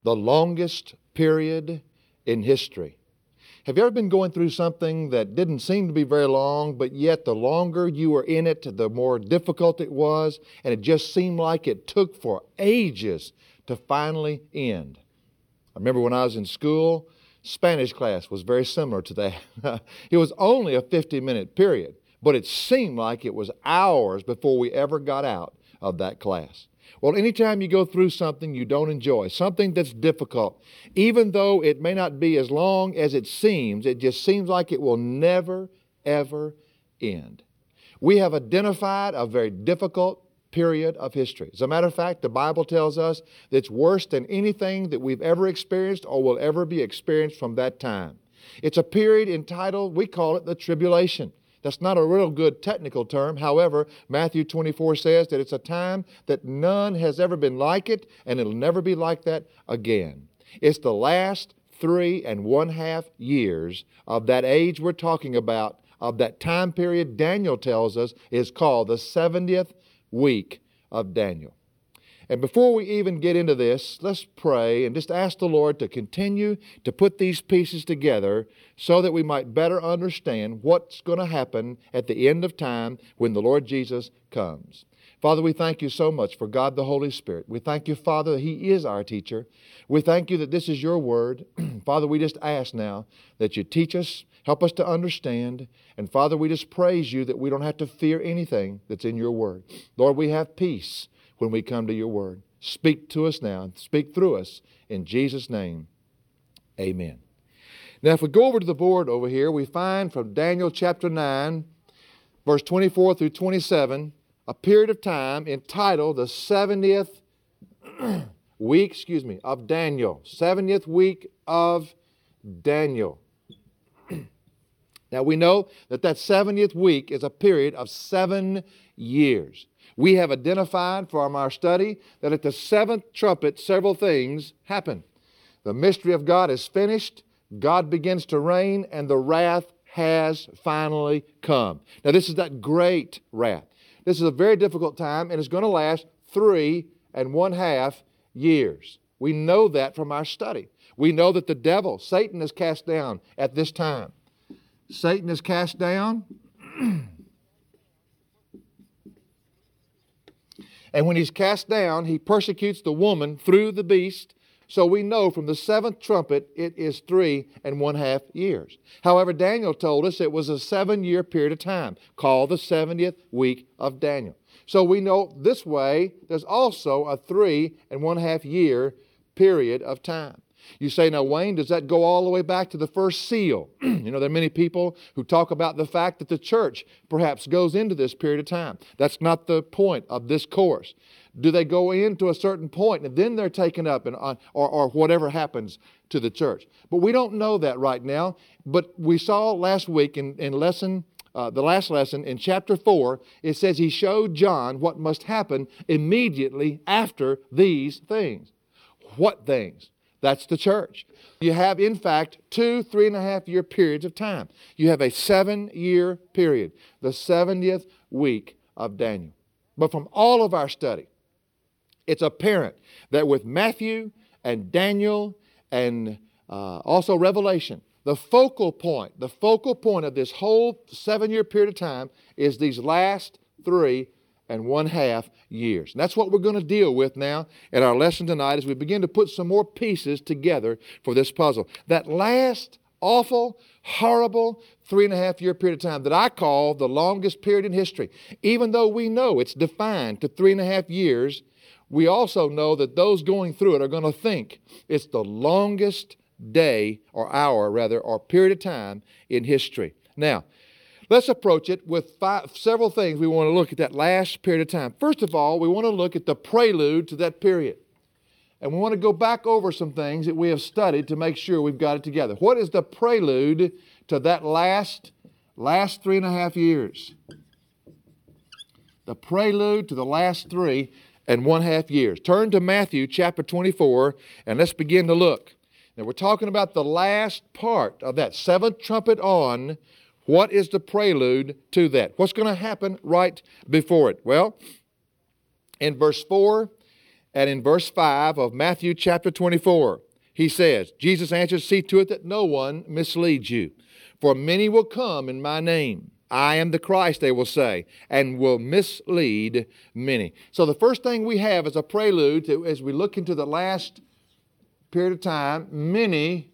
the longest period in history. Have you ever been going through something that didn't seem to be very long, but yet the longer you were in it, the more difficult it was, and it just seemed like it took for ages to finally end? I remember when I was in school, Spanish class was very similar to that. It was only a 50-minute period, but it seemed like it was hours before we ever got out of that class. Well, anytime you go through something you don't enjoy, something that's difficult, even though it may not be as long as it just seems like it will never, ever end. We have identified a very difficult period of history. As a matter of fact, the Bible tells us that it's worse than anything that we've ever experienced or will ever be experienced from that time. It's a period entitled, we call it the tribulation. That's not a real good technical term. However, Matthew 24 says that it's a time that none has ever been like it, and it'll never be like that again. It's the last 3.5 years of that age we're talking about, of that time period Daniel tells us is called the 70th week of Daniel. And before we even get into this, let's pray and just ask the Lord to continue to put these pieces together so that we might better understand what's going to happen at the end of time when the Lord Jesus comes. Father, we thank you so much for God the Holy Spirit. We thank you, Father, that He is our teacher. We thank you that this is your word. Father, we just ask now that you teach us, help us to understand. And Father, we just praise you that we don't have to fear anything that's in your word. Lord, we have peace when we come to your word. Speak to us now. Speak through us. In Jesus' name, amen. Now, if we go over to the board over here, we find from Daniel chapter 9, verse 24 through 27, a period of time entitled the 70th week, of Daniel. 70th week of Daniel. Now, we know that 70th week is a period of 7 years. We have identified from our study that at the seventh trumpet, several things happen. The mystery of God is finished, God begins to reign, and the wrath has finally come. Now, this is that great wrath. This is a very difficult time, and it's going to last 3.5 years. We know that from our study. We know that the devil, Satan, is cast down at this time. Satan is cast down. And when he's cast down, he persecutes the woman through the beast. So we know from the seventh trumpet, it is 3.5 years. However, Daniel told us it was a 7-year period of time, called the 70th week of Daniel. So we know this way, there's also a 3.5 year period of time. You say, now, Wayne, does that go all the way back to the first seal? There are many people who talk about the fact that the church perhaps goes into this period of time. That's not the point of this course. Do they go into a certain point and then they're taken up or whatever happens to the church? But we don't know that right now. But we saw last week in the last lesson in chapter 4, it says he showed John what must happen immediately after these things. What things? That's the church. You have, in fact, 2 3.5 year periods of time. You have a 7-year period, the 70th week of Daniel. But from all of our study, it's apparent that with Matthew and Daniel and also Revelation, the focal point of this whole 7-year period of time is these last 3.5 years. And that's what we're going to deal with now in our lesson tonight as we begin to put some more pieces together for this puzzle. That last awful, horrible 3.5 year period of time that I call the longest period in history. Even though we know it's defined to 3.5 years, we also know that those going through it are going to think it's the longest day or hour rather, or period of time in history. Now, let's approach it with several things we want to look at that last period of time. First of all, we want to look at the prelude to that period. And we want to go back over some things that we have studied to make sure we've got it together. What is the prelude to that last 3.5 years? The prelude to the last 3.5 years. Turn to Matthew chapter 24 and let's begin to look. Now we're talking about the last part of that seventh trumpet on. What is the prelude to that? What's going to happen right before it? Well, in verse 4 And in verse 5 of Matthew chapter 24, he says, Jesus answered, see to it that no one misleads you. For many will come in my name. I am the Christ, they will say, and will mislead many. So the first thing we have as a prelude to, as we look into the last period of time, many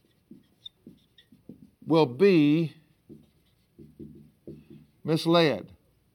will be misled.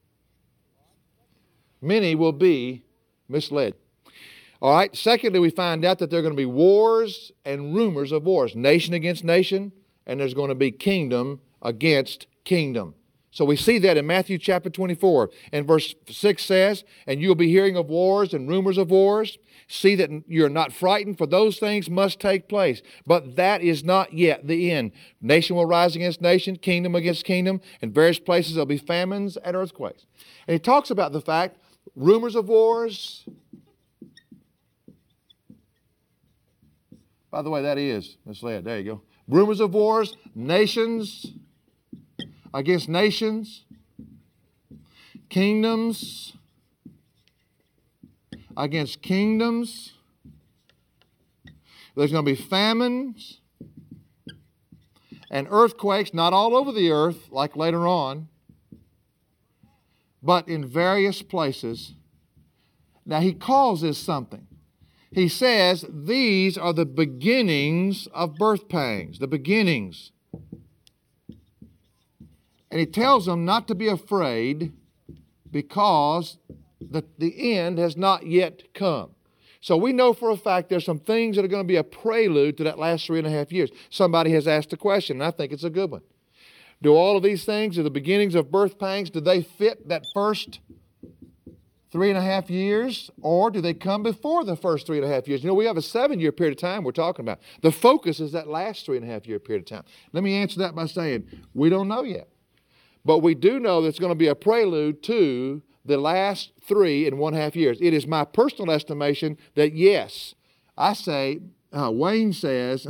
Many will be misled. All right, secondly, we find out that there are going to be wars and rumors of wars, nation against nation, and there's going to be kingdom against kingdom. So we see that in Matthew chapter 24. And verse 6 says, and you'll be hearing of wars and rumors of wars. See that you're not frightened, for those things must take place. But that is not yet the end. Nation will rise against nation, kingdom against kingdom. In various places there'll be famines and earthquakes. And he talks about the fact, rumors of wars. By the way, that is misled. There you go. Rumors of wars, nations against nations, kingdoms against kingdoms. There's going to be famines and earthquakes, not all over the earth like later on, but in various places. Now he calls this something. He says these are the beginnings of birth pangs, the beginnings. And he tells them not to be afraid because the end has not yet come. So we know for a fact there's some things that are going to be a prelude to that last 3.5 years. Somebody has asked a question, and I think it's a good one. Do all of these things, are the beginnings of birth pangs, do they fit that first 3.5 years, or do they come before the first 3.5 years? You know, we have a 7-year period of time we're talking about. The focus is that last 3.5 year period of time. Let me answer that by saying, we don't know yet. But we do know that it's going to be a prelude to the last 3.5 years. It is my personal estimation that yes, I say, Wayne says,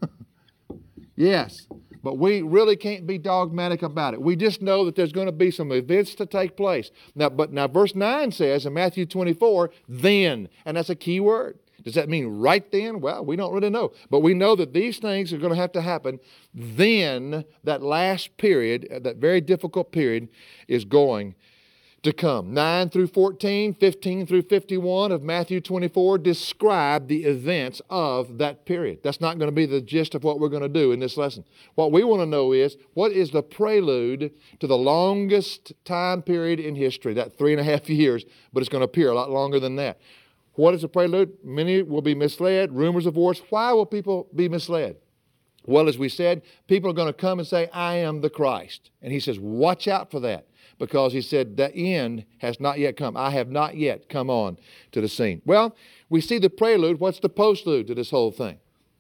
yes, but we really can't be dogmatic about it. We just know that there's going to be some events to take place. Now verse 9 says in Matthew 24, then, and that's a key word. Does that mean right then? Well, we don't really know. But we know that these things are going to have to happen. Then that last period, that very difficult period, is going to come. 9 through 14, 15 through 51 of Matthew 24 describe the events of that period. That's not going to be the gist of what we're going to do in this lesson. What we want to know is, what is the prelude to the longest time period in history, that 3.5 years, but it's going to appear a lot longer than that. What is the prelude? Many will be misled, rumors of wars. Why will people be misled? Well, as we said, people are going to come and say, I am the Christ. And he says, watch out for that, because he said, the end has not yet come. I have not yet come on to the scene. Well, we see the prelude. What's the postlude to this whole thing?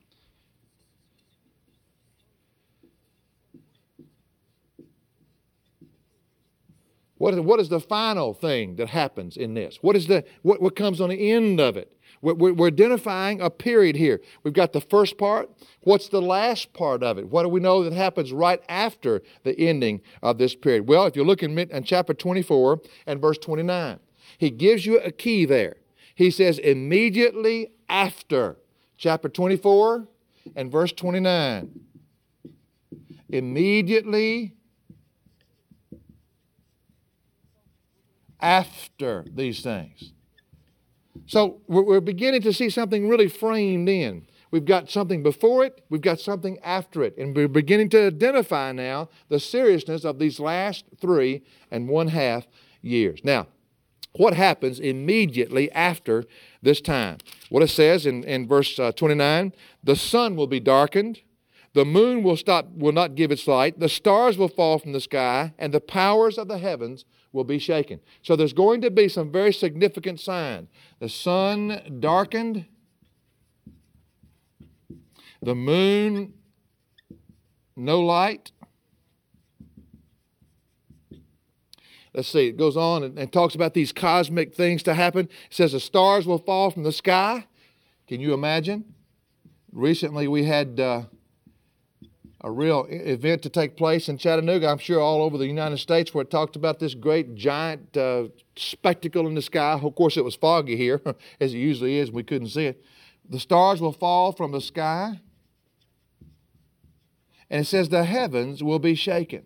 What is the final thing that happens in this? What comes on the end of it? We're identifying a period here. We've got the first part. What's the last part of it? What do we know that happens right after the ending of this period? Well, if you look in chapter 24 and verse 29, he gives you a key there. He says, immediately after. Chapter 24 and verse 29. Immediately after these things. So we're beginning to see something really framed in. We've got something before it, we've got something after it, and we're beginning to identify now the seriousness of these last 3.5 years. Now, what happens immediately after this time? What it says in verse 29, the sun will be darkened, the moon will not give its light, the stars will fall from the sky, and the powers of the heavens will be shaken. So there's going to be some very significant signs. The sun darkened, the moon, no light. Let's see, it goes on and talks about these cosmic things to happen. It says the stars will fall from the sky. Can you imagine? Recently we had a a real event to take place in Chattanooga. I'm sure all over the United States, where it talked about this great giant spectacle in the sky. Of course, it was foggy here, as it usually is. We couldn't see it. The stars will fall from the sky, and it says the heavens will be shaken.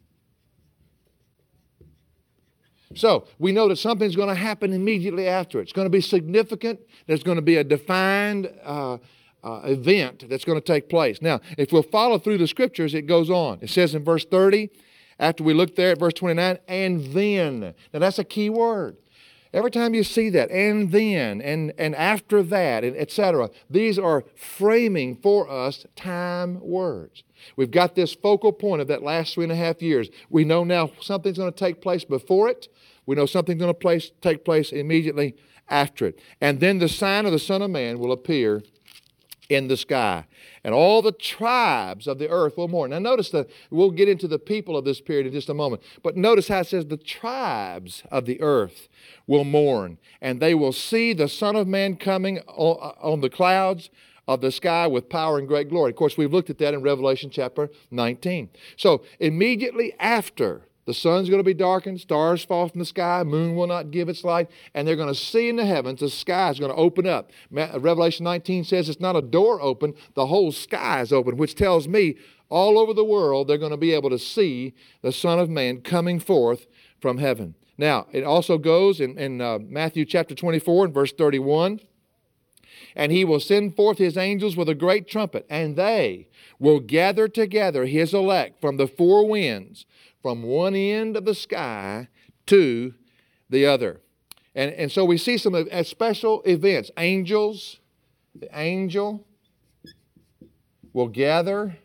So we know that something's going to happen immediately after it. It's going to be significant. There's going to be a defined event that's going to take place. Now, if we'll follow through the Scriptures, it goes on. It says in verse 30, after we look there at verse 29, and then. Now, that's a key word. Every time you see that, and then, and after that, and etc., these are framing for us time words. We've got this focal point of that last 3.5 years. We know now something's going to take place before it. We know something's going to take place immediately after it. And then the sign of the Son of Man will appear in the sky, and all the tribes of the earth will mourn. Now notice that we'll get into the people of this period in just a moment, but notice how it says the tribes of the earth will mourn, and they will see the Son of Man coming on the clouds of the sky with power and great glory. Of course, we've looked at that in Revelation chapter 19. So immediately after, the sun's going to be darkened, stars fall from the sky, moon will not give its light, and they're going to see in the heavens, the sky is going to open up. Revelation 19 says it's not a door open, the whole sky is open, which tells me all over the world they're going to be able to see the Son of Man coming forth from heaven. Now, it also goes in Matthew chapter 24 and verse 31, and he will send forth his angels with a great trumpet, and they will gather together his elect from the four winds, from one end of the sky to the other. And so we see some special events. Angels, the angel will gather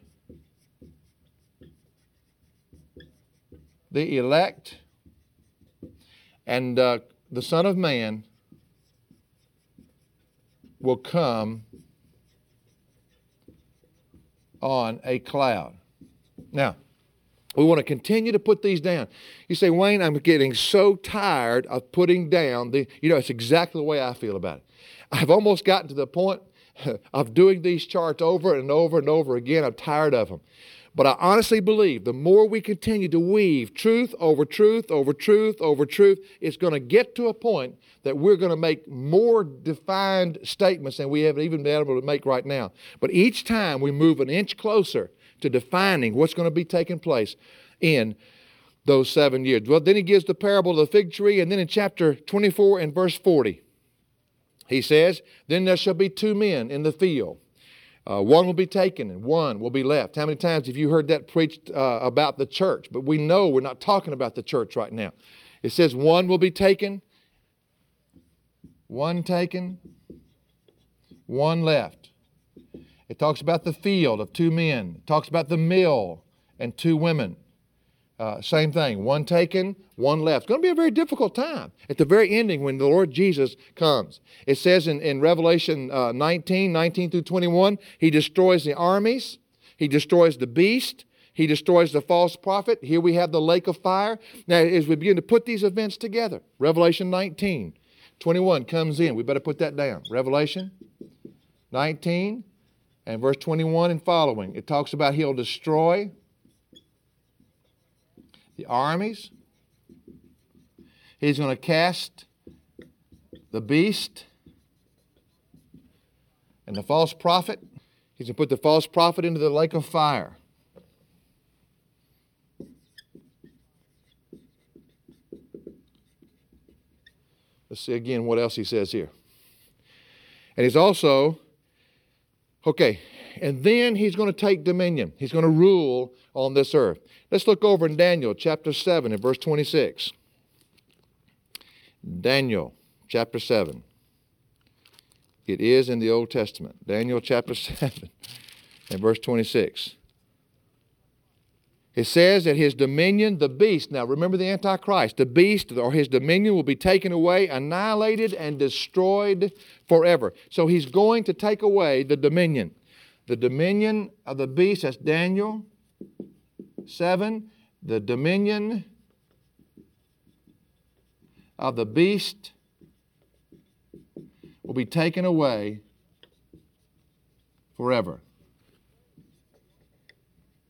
the elect, and the Son of Man will come on a cloud. Now, we want to continue to put these down. You say, Wayne, I'm getting so tired of putting down it's exactly the way I feel about it. I've almost gotten to the point of doing these charts over and over and over again. I'm tired of them. But I honestly believe the more we continue to weave truth over truth over truth over truth, it's going to get to a point that we're going to make more defined statements than we have even been able to make right now. But each time we move an inch closer to defining what's going to be taking place in those 7 years. Well, then he gives the parable of the fig tree, and then in chapter 24 and verse 40, he says, then there shall be two men in the field. One will be taken and one will be left. How many times have you heard that preached about the church? But we know we're not talking about the church right now. It says one will be taken, one left. It talks about the field of two men. It talks about the mill and two women. Same thing. One taken, one left. It's going to be a very difficult time at the very ending when the Lord Jesus comes. It says in Revelation 19 through 21, he destroys the armies. He destroys the beast. He destroys the false prophet. Here we have the lake of fire. Now, as we begin to put these events together, Revelation 19:21 comes in. We better put that down. Revelation 19 and verse 21 and following. It talks about he'll destroy the armies. He's going to cast the beast and the false prophet. He's going to put the false prophet into the lake of fire. Let's see again what else he says here. And he's also, and then he's going to take dominion. He's going to rule on this earth. Let's look over in Daniel chapter 7 and verse 26. Daniel chapter 7. It is in the Old Testament. Daniel chapter 7 and verse 26. It says that his dominion, the beast, now remember the Antichrist, the beast or his dominion will be taken away, annihilated, and destroyed forever. So he's going to take away the dominion. The dominion of the beast, that's Daniel 7. The dominion of the beast will be taken away forever.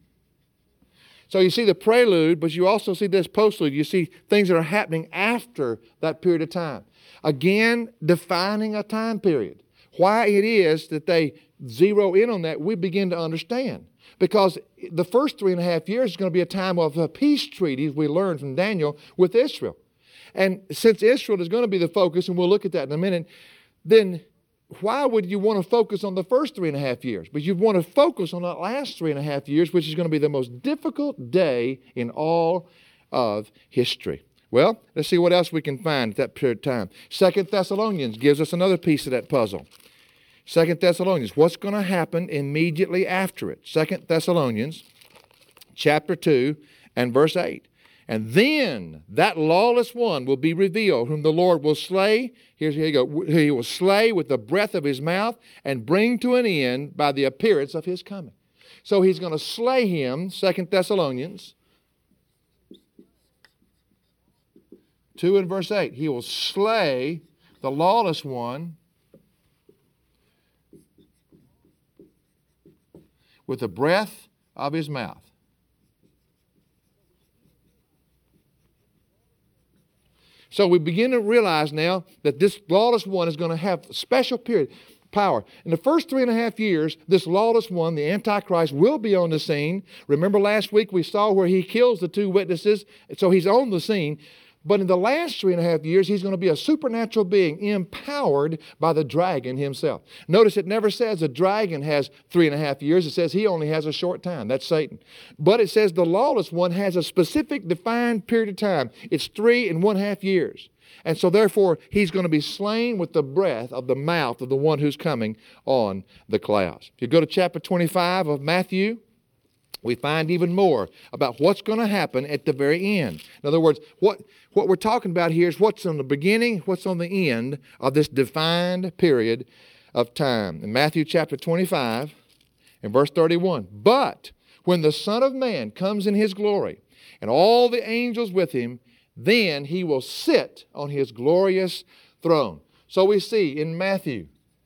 So you see the prelude, but you also see this postlude. You see things that are happening after that period of time. Again, defining a time period. Why it is that they zero in on that, we begin to understand. Because the first 3.5 years is going to be a time of a peace treaty, as we learned from Daniel, with Israel. And since Israel is going to be the focus, and we'll look at that in a minute, then why would you want to focus on the first 3.5 years? But you want to focus on that last 3.5 years, which is going to be the most difficult day in all of history. Well, let's see what else we can find at that period of time. 2 Thessalonians gives us another piece of that puzzle. 2 Thessalonians, what's going to happen immediately after it? 2 Thessalonians chapter 2 and verse 8. And then that lawless one will be revealed, whom the Lord will slay. Here you go. He will slay with the breath of his mouth and bring to an end by the appearance of his coming. So he's going to slay him, 2 Thessalonians 2 and verse 8. He will slay the lawless one with the breath of his mouth. So we begin to realize now that this lawless one is going to have a special period, power. In the first 3.5 years, this lawless one, the Antichrist, will be on the scene. Remember last week we saw where he kills the 2 witnesses, so he's on the scene. But in the last 3.5 years, he's going to be a supernatural being empowered by the dragon himself. Notice it never says the dragon has 3.5 years. It says he only has a short time. That's Satan. But it says the lawless one has a specific defined period of time. It's 3.5 years. And so therefore, he's going to be slain with the breath of the mouth of the one who's coming on the clouds. If you go to chapter 25 of Matthew, we find even more about what's going to happen at the very end. In other words, what we're talking about here is what's on the beginning, what's on the end of this defined period of time. In Matthew chapter 25 and verse 31, but when the Son of Man comes in his glory and all the angels with him, then he will sit on his glorious throne. So we see in Matthew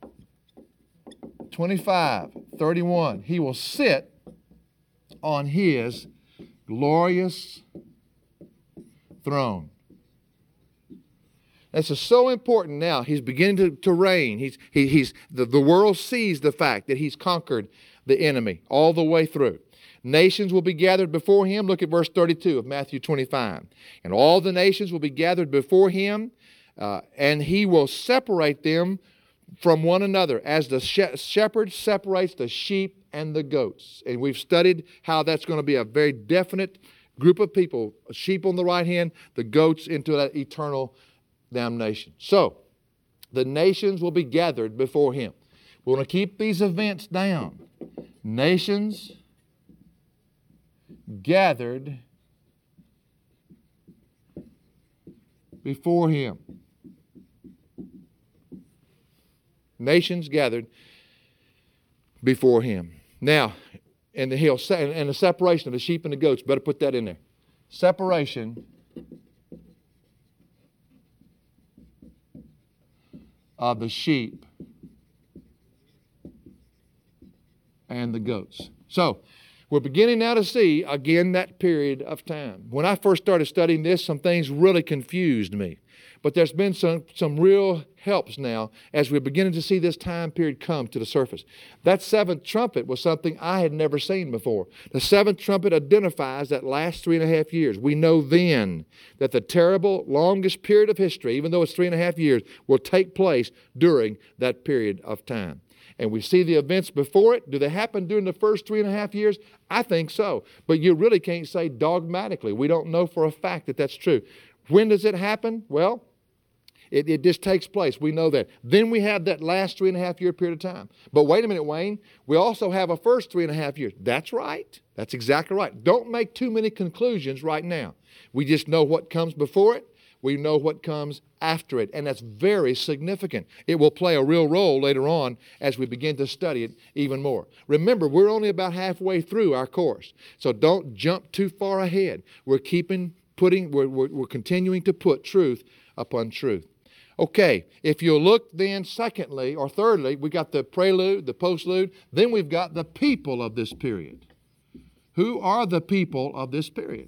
25:31, he will sit on his glorious throne. This is so important now. He's beginning to reign. The world sees the fact that he's conquered the enemy all the way through. Nations will be gathered before him. Look at verse 32 of Matthew 25. And all the nations will be gathered before him, and he will separate them from one another as the shepherd separates the sheep and the goats. And we've studied how that's going to be a very definite group of people, sheep on the right hand, the goats into that eternal damnation. So, the nations will be gathered before him. We want to keep these events down. Nations gathered before him. Nations gathered before him. Now, and the separation of the sheep and the goats, better put that in there. Separation of the sheep and the goats. So, we're beginning now to see, again, that period of time. When I first started studying this, some things really confused me. But there's been some real helps now as we're beginning to see this time period come to the surface. That seventh trumpet was something I had never seen before. The seventh trumpet identifies that last 3.5 years. We know then that the terrible, longest period of history, even though it's 3.5 years, will take place during that period of time. And we see the events before it. Do they happen during the first 3.5 years? I think so. But you really can't say dogmatically. We don't know for a fact that that's true. When does it happen? Well, it just takes place. We know that. Then we have that last 3.5 year period of time. But wait a minute, Wayne. We also have a first 3.5 years. That's right. That's exactly right. Don't make too many conclusions right now. We just know what comes before it. We know what comes after it. And that's very significant. It will play a real role later on as we begin to study it even more. Remember, we're only about halfway through our course. So don't jump too far ahead. We're continuing to put truth upon truth. Okay, if you look then secondly or thirdly, we got the prelude, the postlude, then we've got the people of this period. Who are the people of this period?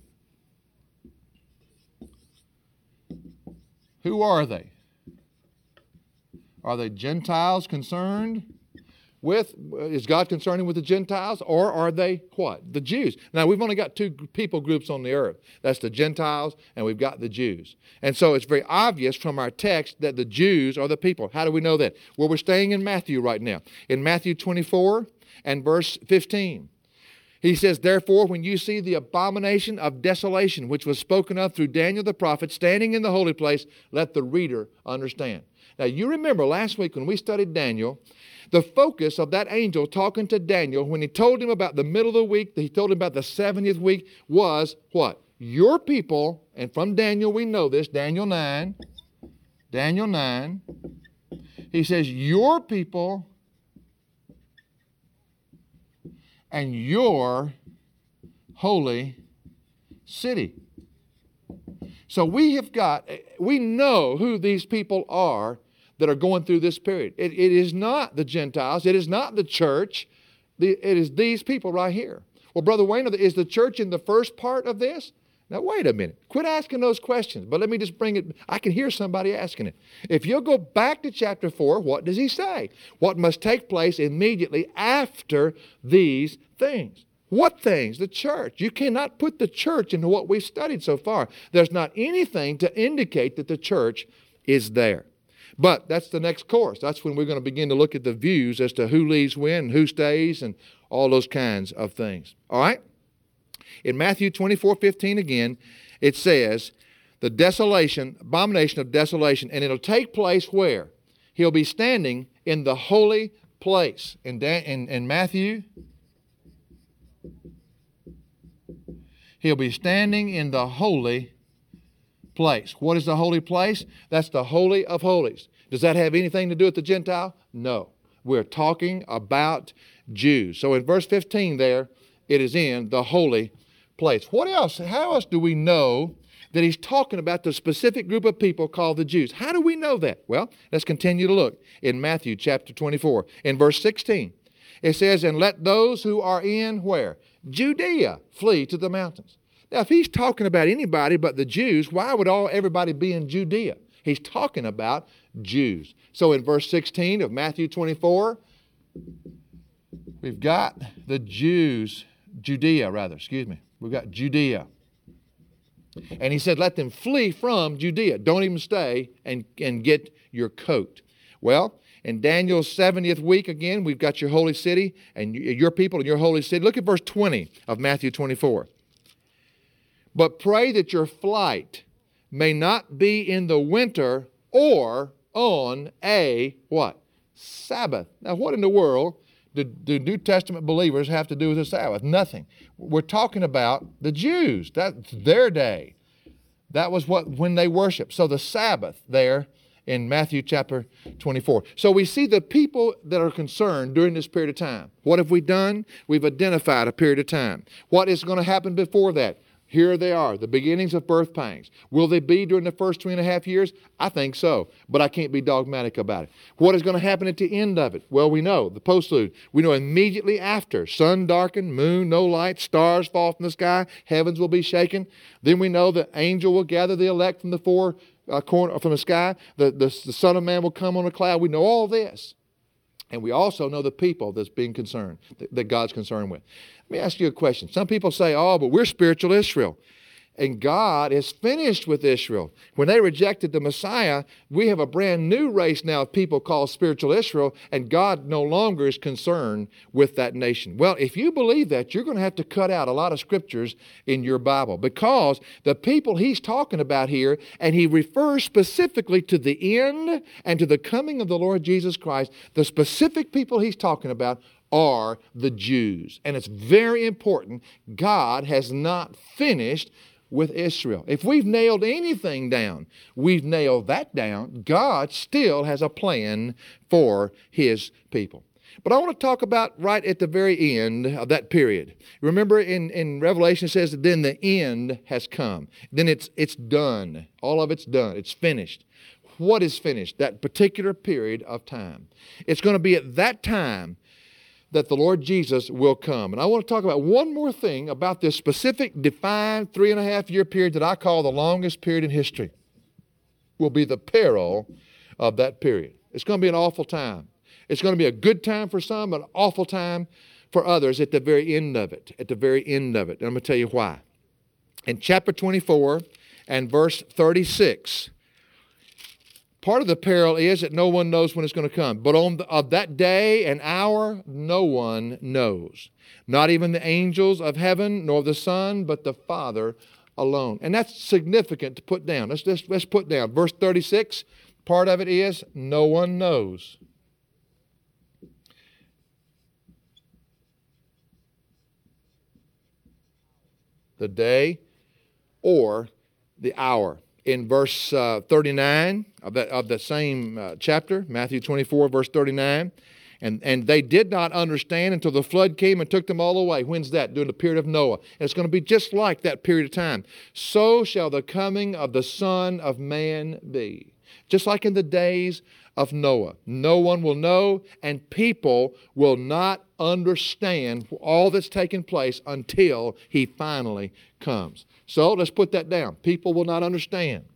Who are they? Are they Gentiles concerned with, is God concerned with the Gentiles, or are they what? The Jews. Now, we've only got two people groups on the earth. That's the Gentiles, and we've got the Jews. And so it's very obvious from our text that the Jews are the people. How do we know that? Well, we're staying in Matthew right now. In Matthew 24 and verse 15. He says, therefore, when you see the abomination of desolation, which was spoken of through Daniel the prophet, standing in the holy place, let the reader understand. Now, you remember last week when we studied Daniel, the focus of that angel talking to Daniel, when he told him about the middle of the week, he told him about the 70th week, was what? Your people, and from Daniel we know this, Daniel 9, he says, your people and your holy city. So we know who these people are that are going through this period. It is not the Gentiles. It is not the church. It is these people right here. Well, Brother Wayne, is the church in the first part of this? Now, wait a minute. Quit asking those questions. But let me just bring it. I can hear somebody asking it. If you'll go back to chapter 4, what does he say? What must take place immediately after these things? What things? The church. You cannot put the church into what we've studied so far. There's not anything to indicate that the church is there. But that's the next course. That's when we're going to begin to look at the views as to who leaves when, who stays, and all those kinds of things. All right? In Matthew 24:15 again, it says, the desolation, abomination of desolation, and it'll take place where? He'll be standing in the holy place. In Matthew, he'll be standing in the holy place. What is the holy place? That's the Holy of Holies. Does that have anything to do with the Gentile? No. We're talking about Jews. So in verse 15 there, it is in the holy place. What else? How else do we know that he's talking about the specific group of people called the Jews? How do we know that? Well, let's continue to look in Matthew chapter 24. In verse 16, it says, and let those who are in where? Judea flee to the mountains. Now, if he's talking about anybody but the Jews, why would everybody be in Judea? He's talking about Jews. So in verse 16 of Matthew 24, we've got the Jews, Judea. We've got Judea. And he said, let them flee from Judea. Don't even stay and get your coat. Well, in Daniel's 70th week again, we've got your holy city and your people and your holy city. Look at verse 20 of Matthew 24. But pray that your flight may not be in the winter or on a, what? Sabbath. Now, what in the world do New Testament believers have to do with the Sabbath? Nothing. We're talking about the Jews. That's their day. That was when they worshiped. So the Sabbath there in Matthew chapter 24. So we see the people that are concerned during this period of time. What have we done? We've identified a period of time. What is going to happen before that? Here they are, the beginnings of birth pangs. Will they be during the first 3.5 years? I think so, but I can't be dogmatic about it. What is going to happen at the end of it? Well, we know, the postlude. We know immediately after, sun darkened, moon, no light, stars fall from the sky, heavens will be shaken. Then we know the angel will gather the elect from the from the sky. The Son of Man will come on a cloud. We know all this. And we also know the people that's being concerned, that God's concerned with. Let me ask you a question. Some people say, oh, but we're spiritual Israel. And God is finished with Israel. When they rejected the Messiah, we have a brand new race now of people called spiritual Israel, and God no longer is concerned with that nation. Well, if you believe that, you're going to have to cut out a lot of scriptures in your Bible, because the people he's talking about here, and he refers specifically to the end and to the coming of the Lord Jesus Christ, the specific people he's talking about are the Jews. And it's very important. God has not finished with Israel. If we've nailed anything down, we've nailed that down. God still has a plan for His people. But I want to talk about right at the very end of that period. Remember in Revelation it says that then the end has come. Then it's done. All of it's done. It's finished. What is finished? That particular period of time. It's going to be at that time that the Lord Jesus will come. And I want to talk about one more thing about this specific defined 3.5-year period that I call the longest period in history. Will be the peril of that period. It's going to be an awful time. It's going to be a good time for some, but an awful time for others at the very end of it. At the very end of it. And I'm going to tell you why. In chapter 24 and verse 36, part of the peril is that no one knows when it's going to come. But of that day and hour, no one knows. Not even the angels of heaven, nor the Son, but the Father alone. And that's significant to put down. Let's put down. Verse 36, part of it is, no one knows. The day or the hour. In verse 39 of the same chapter, Matthew 24, verse 39, and they did not understand until the flood came and took them all away. When's that? During the period of Noah. And it's going to be just like that period of time. So shall the coming of the Son of Man be. Just like in the days of Noah. No one will know, and people will not understand all that's taken place until He finally comes. So let's put that down. People will not understand.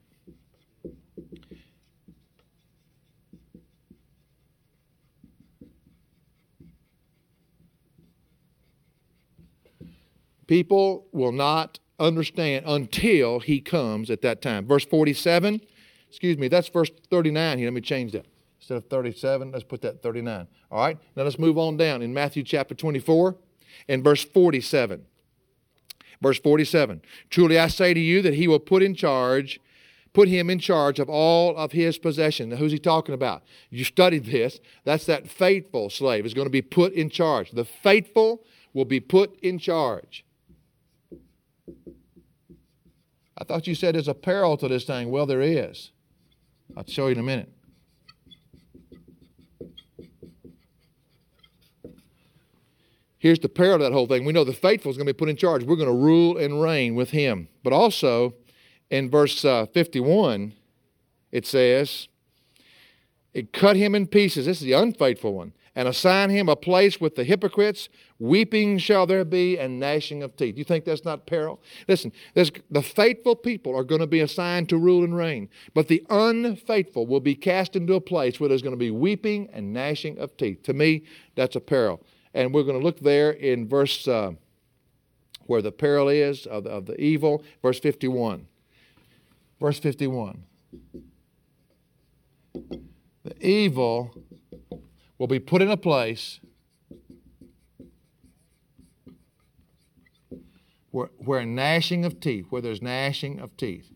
People will not understand until He comes at that time. Verse 47, that's verse 39 here. Let me change that. Instead of 37, let's put that 39. All right, now let's move on down in Matthew chapter 24 and verse 47. Verse 47, truly I say to you that He will put him in charge of all of His possession. Now, who's He talking about? You studied this. That's that faithful slave is going to be put in charge. The faithful will be put in charge. I thought you said there's a peril to this thing. Well, there is. I'll show you in a minute. Here's the peril of that whole thing. We know the faithful is going to be put in charge. We're going to rule and reign with Him. But also, in verse 51, it says, it cut him in pieces. This is the unfaithful one. And assign him a place with the hypocrites. Weeping shall there be, and gnashing of teeth. You think that's not peril? Listen, the faithful people are going to be assigned to rule and reign. But the unfaithful will be cast into a place where there's going to be weeping and gnashing of teeth. To me, that's a peril. And we're going to look there in verse where the peril is of the evil, verse 51. Verse 51. The evil will be put in a place where gnashing of teeth, where there's gnashing of teeth.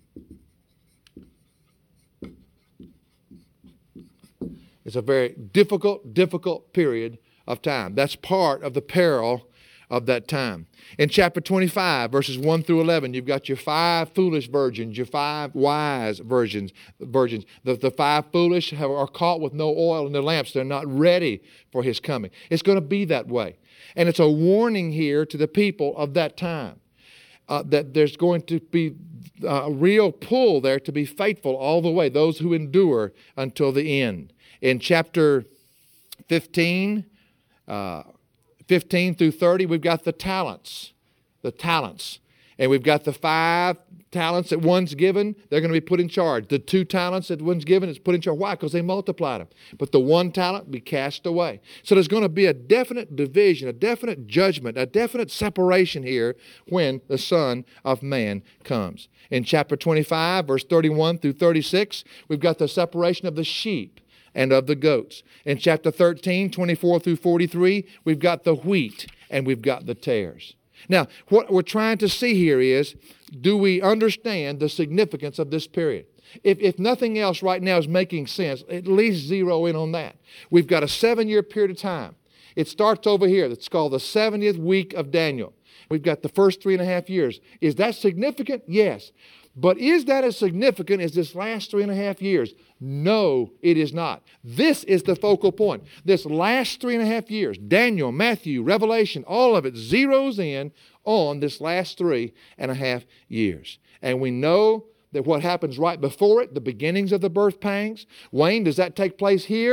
It's a very difficult period of time. That's part of the peril of that time. In chapter 25, verses 1 through 11, you've got your 5 foolish virgins, your 5 wise virgins. The 5 foolish are caught with no oil in their lamps. They're not ready for His coming. It's going to be that way. And it's a warning here to the people of that time that there's going to be a real pull there to be faithful all the way, those who endure until the end. In chapter 15 through 30, we've got the talents. And we've got the 5 talents that one's given, they're going to be put in charge. The 2 talents that one's given is put in charge. Why? Because they multiplied them. But the 1 talent be cast away. So there's going to be a definite division, a definite judgment, a definite separation here when the Son of Man comes. In chapter 25, verse 31 through 36, we've got the separation of the sheep and of the goats. In chapter 13, 24 through 43, we've got the wheat and we've got the tares. Now, what we're trying to see here is, do we understand the significance of this period? If nothing else right now is making sense, at least zero in on that. We've got a 7-year period of time. It starts over here. It's called the 70th week of Daniel. We've got the first 3.5 years. Is that significant? Yes. But is that as significant as this last 3.5 years? No, it is not. This is the focal point. This last 3.5 years, Daniel, Matthew, Revelation, all of it zeroes in on this last 3.5 years. And we know that what happens right before it, the beginnings of the birth pangs. Wayne, does that take place here?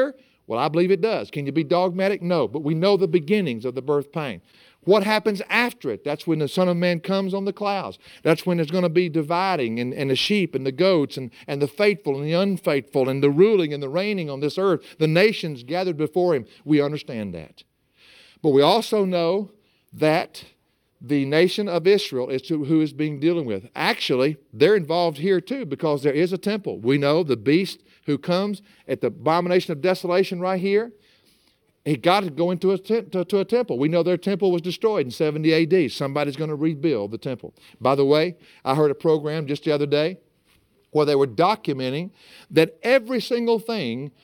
Well, I believe it does. Can you be dogmatic? No, but we know the beginnings of the birth pain. What happens after it? That's when the Son of Man comes on the clouds. That's when there's going to be dividing and the sheep and the goats and the faithful and the unfaithful and the ruling and the reigning on this earth. The nations gathered before Him. We understand that. But we also know that the nation of Israel is who is being dealing with. Actually, they're involved here too because there is a temple. We know the beast who comes at the abomination of desolation right here. He got to go into a temple. We know their temple was destroyed in 70 A.D. Somebody's going to rebuild the temple. By the way, I heard a program just the other day where they were documenting that every single thing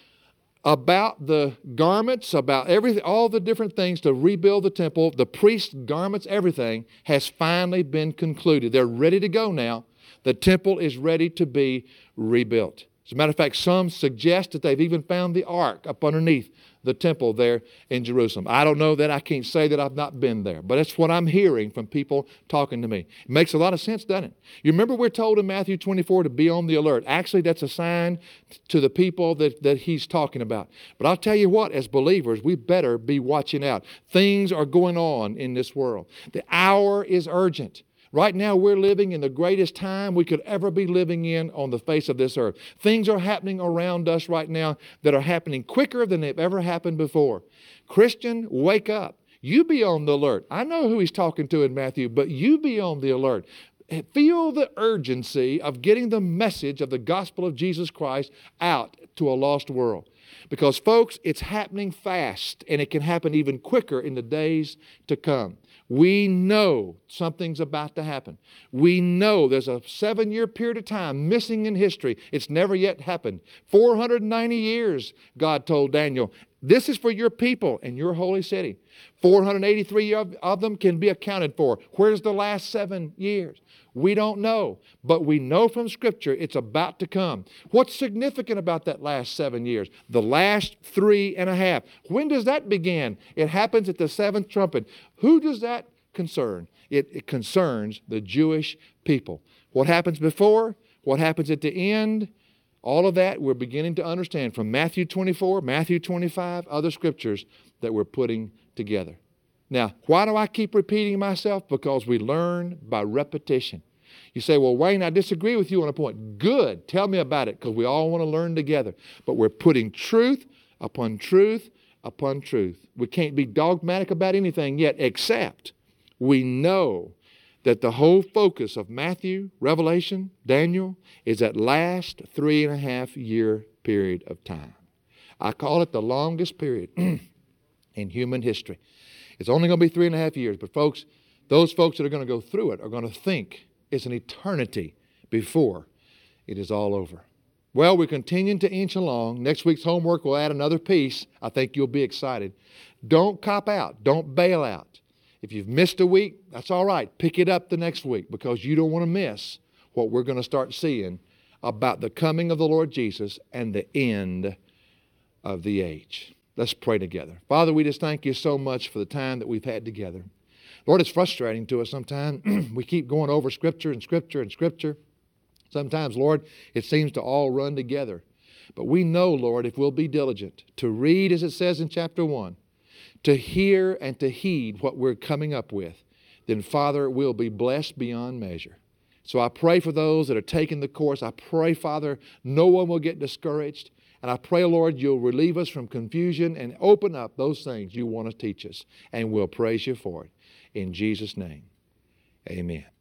about the garments, about everything, all the different things to rebuild the temple, the priest's garments, everything has finally been concluded. They're ready to go now. The temple is ready to be rebuilt. As a matter of fact, some suggest that they've even found the ark up underneath the temple there in Jerusalem. I don't know that. I can't say that I've not been there, but that's what I'm hearing from people talking to me. It makes a lot of sense, doesn't it? You remember we're told in Matthew 24 to be on the alert. Actually, that's a sign to the people that He's talking about. But I'll tell you what, as believers, we better be watching out. Things are going on in this world. The hour is urgent. Right now, we're living in the greatest time we could ever be living in on the face of this earth. Things are happening around us right now that are happening quicker than they've ever happened before. Christian, wake up. You be on the alert. I know who He's talking to in Matthew, but you be on the alert. Feel the urgency of getting the message of the gospel of Jesus Christ out to a lost world. Because, folks, it's happening fast, and it can happen even quicker in the days to come. We know something's about to happen. We know there's a 7-year period of time missing in history. It's never yet happened. 490 years, God told Daniel, this is for your people and your holy city. 483 of them can be accounted for. Where's the last 7 years? We don't know, but we know from Scripture it's about to come. What's significant about that last 7 years? The last 3.5. When does that begin? It happens at the 7th trumpet. Who does that concern? It concerns the Jewish people. What happens before? What happens at the end? All of that we're beginning to understand from Matthew 24, Matthew 25, other scriptures that we're putting together. Now, why do I keep repeating myself? Because we learn by repetition. You say, well, Wayne, I disagree with you on a point. Good. Tell me about it, because we all want to learn together. But we're putting truth upon truth upon truth. We can't be dogmatic about anything yet, except we know that the whole focus of Matthew, Revelation, Daniel is that last 3.5 year period of time. I call it the longest period in human history. It's only going to be 3.5 years, but folks, those folks that are going to go through it are going to think it's an eternity before it is all over. Well, we're continuing to inch along. Next week's homework will add another piece. I think you'll be excited. Don't cop out. Don't bail out. If you've missed a week, that's all right. Pick it up the next week, because you don't want to miss what we're going to start seeing about the coming of the Lord Jesus and the end of the age. Let's pray together. Father, we just thank you so much for the time that we've had together. Lord, it's frustrating to us sometimes. We keep going over Scripture and Scripture and Scripture. Sometimes, Lord, it seems to all run together. But we know, Lord, if we'll be diligent to read, as it says in chapter 1, to hear and to heed what we're coming up with, then, Father, we'll be blessed beyond measure. So I pray for those that are taking the course. I pray, Father, no one will get discouraged. And I pray, Lord, you'll relieve us from confusion and open up those things you want to teach us. And we'll praise you for it. In Jesus' name, amen.